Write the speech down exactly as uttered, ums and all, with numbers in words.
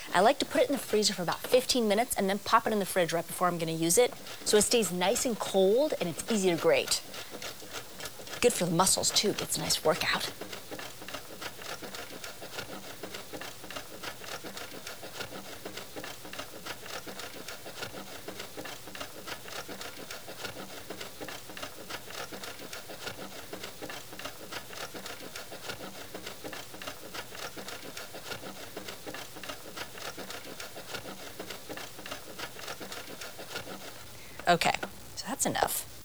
I like to put it in the freezer for about fifteen minutes and then pop it in the fridge right before I'm gonna use it, so it stays nice and cold and it's easy to grate. Good for the muscles too, gets a nice workout. Okay, so that's enough.